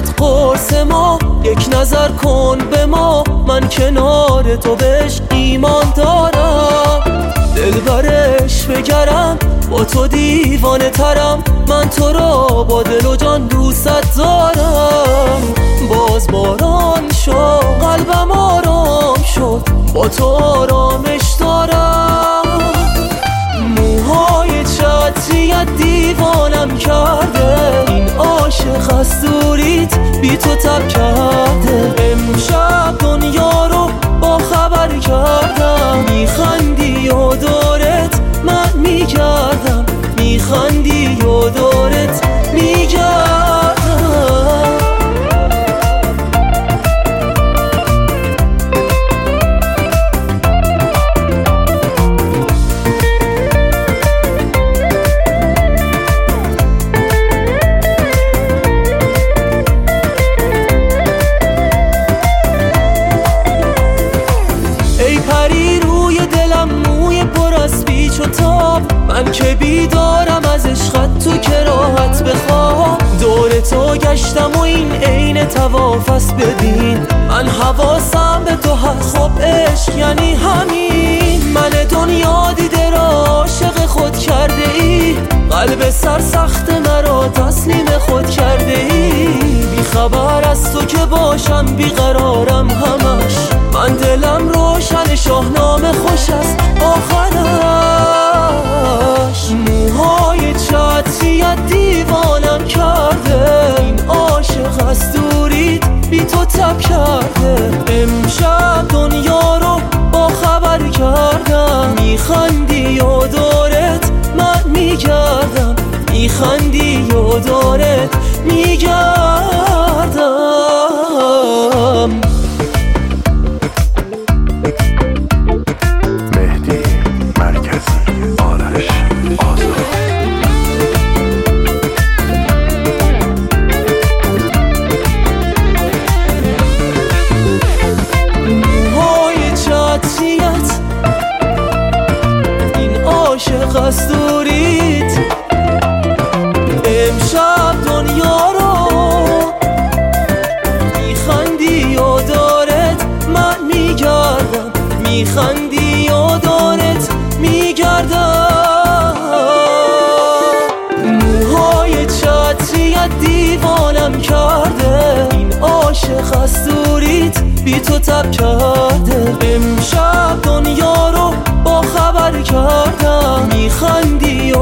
فقط قرص ما، یک نظر کن به ما، من کنار تو بهش ایمان دارم. دلبرش بگرم با تو دیوانه ترم، من تو را با دل و جان دوست دارم. باز باران شد قلبم آرام شد، با تو آرامش دارم. موهای چتریت دیوانم کرده، این عاشق از دوریت بی تو تب کرده. امشب دنیا رو با خبر کردم، میخندی و دورت من میگردم، میخندی و دورت میگردم. من که بیدارم از عشقت، تو که راحت بخواب. دور تو گشتم و این عین طواف است. ببین من حواسم به تو هست، خب عشق یعنی همین. من دنیا دیده را عاشق خود کرده ای، قلب سرسخت مرا تسلیم خود کرده ای. بی خبر از تو که باشم بیقرارم همش، من دلم روشن شاهنامه خوش است آخرش. موهای چتریت دیوانم کرده، این عاشق از دوریت بی تو تب کرده. امشب دنیا رو با خبر کردم، میخندی و دورت من میگردم، میخندی و دورت میگردم. عاشق از دوریت امشب دنیا رو میخندی و دارت من میگردم، میخندی و دارت میگردم. موهای چتریت دیوانم کرده، این عاشق از دوریت بی تو تب کرده. امشب دنیا رو با خبر کردم، میخندی و